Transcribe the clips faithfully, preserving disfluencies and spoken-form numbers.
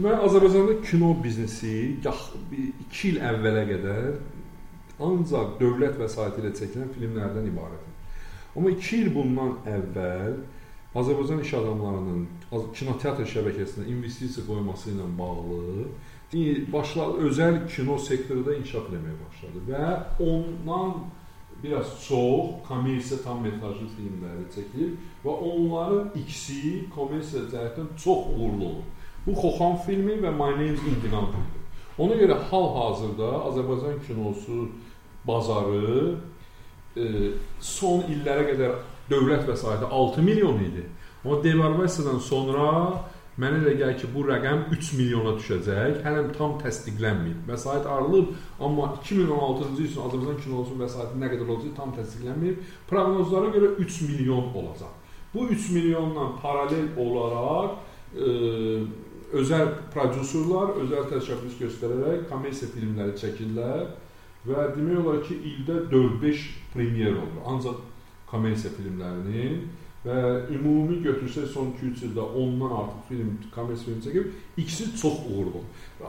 Deməli, Azərbaycanda kino biznesi iki il əvvələ qədər ancaq dövlət vəsaiti ilə çəkilən filmlərdən ibarətdir. Amma iki il bundan əvvəl Azərbaycan iş adamlarının kinoteatr şəbəkəsinə investisiya qoyması ilə bağlı başladı, özəl kino sektoru da inkişaf etməyə başladı və ondan biraz çox kommersiya tam metrajlı filmləri çəkilir və onların ikisi kommersiya cəhətdən çox uğurlu olur. Bu Xoxan filmi və My Name is İntiqam filmi. Ona görə hal-hazırda Azərbaycan kinosu bazarı e, son illərə qədər dövlət vəsaiti altı milyon idi. Amma devalvasiyadan sonra mənə elə gəlir ki, bu rəqəm üç milyona düşəcək. Hələm tam təsdiqlənməyib. Vəsait ayrılıb, amma iki min on altıncı il üçün Azərbaycan kinosunun vəsaiti nə qədər olacaq tam təsdiqlənməyib. Proqnozlara görə üç milyon olacaq. Bu üç milyonla paralel olaraq e, özəl prodüserlər, özəl təşəbbüs göstərərək kommersiya filmləri çəkirlər və demək olar ki, ildə dörd beş premyer olur. Ancaq kommersiya filmlərinin və ümumi götürsək son iki üç ildə ondan artıq film, kommersiya film çəkib, ikisi çox uğurlu.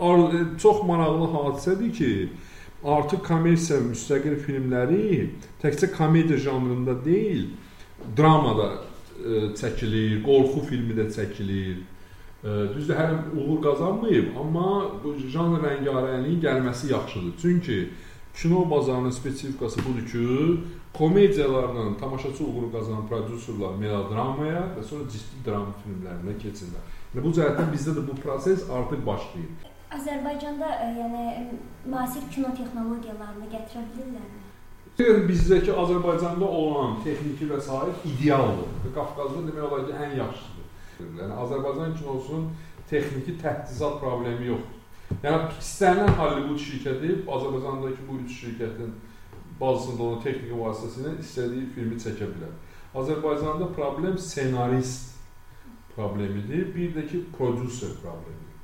Çox maraqlı hadisədir ki, artıq kommersiya müstəqil filmləri təkcə komediya janrında deyil, dramada e, çəkilir, qorxu filmi də çəkilir. Düzdür, hələ uğur qazanmayıb, amma bu janr rəngarənliyin gəlməsi yaxşıdır. Çünki kino bazarının spesifikası budur ki, komediyalarla tamaşaçı uğuru qazanan prodüserlər melodramaya və sonra ciddi drama filmlərinə keçirlər. Bu cəhətdən bizdə də bu proses artıq başlayır. Azərbaycanda yəni müasir kino texnologiyalarını gətirə bilirlərmi? Bizdəki Azərbaycanda olan texniki vəsait idealdır. Qafqazda demək olar ki, ən yaxşıdır. Yəni, Azərbaycan kinosunun texniki təhdizat problemi yoxdur. Yəni, istənilən Hollywood şirkəti, Azərbaycandakı bu üç şirkətin bazısında olan texniki vasitəsilə istədiyi filmi çəkə bilər. Azərbaycanda problem senarist problemidir, bir də ki, prodüser problemidir.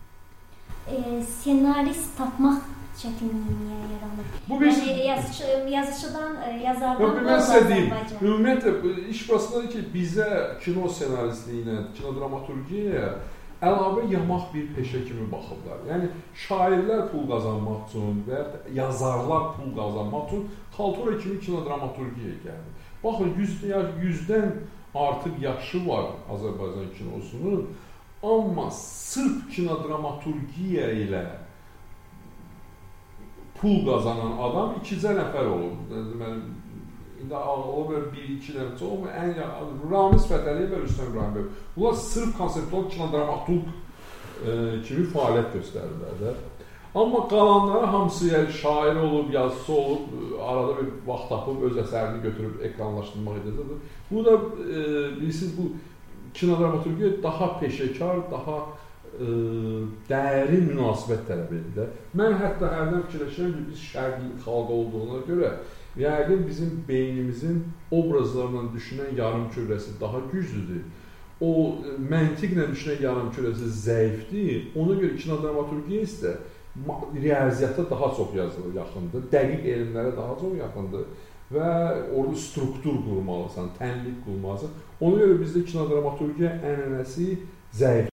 E, senarist tapmaq çətinliyə yaranır. Bu bir... Yəni, yazıcı, yazıcıdan, yazardan olmaz Azərbaycan. Ümumiyyətlə, iş burasındadır ki, bizə kino senaristliyinə, kino dramaturgiyaya əlavə yamaq bir peşə kimi baxırlar. Yəni, şairlər pul qazanmaq üçün və yazarlar pul qazanmaq üçün xaltura kimi kino dramaturgiyaya gəldi. Baxın, yüzdən artıq yaşı var Azərbaycan kinosunun, amma sırf kino dramaturgiya ilə pul qazanan adam ikicə nəfər olur. Deməli, indi ağlı bir, iki nəfər çox olmur. Ən yaxın, Ramiz Fətəliyev və Rüstəm İbrahimov. Bunlar sırf konseptual kinodramaturg e, kimi fəaliyyət göstərirlər də. Amma qalanları hamısı yəni, şair olub, yazısı olub, arada bir vaxt tapıb, öz əsərini götürüb ekranlaşdırmaq edəcəkdir. Bu da, e, bilirsiniz, bu kinodramaturgiya daha peşəkar, daha Ə, dərin münasibət tələb edir. Mən hətta hərdən fikirləşirəm ki, biz şərqli xalq olduğuna görə yəqin bizim beynimizin obrazlarla düşünən yarım kürəsi daha güclüdür. O məntiqlə düşünən yarım kürəsi zəifdir. Ona görə kinodramaturgiya isə riyaziyyata daha çox yazılır, yaxındır. Dəqiq elmlərə daha çox yaxındır və orada struktur qurmalısan, tənlik qurmalısan. Ona görə bizdə kinodramaturgiya ənənəsi zəif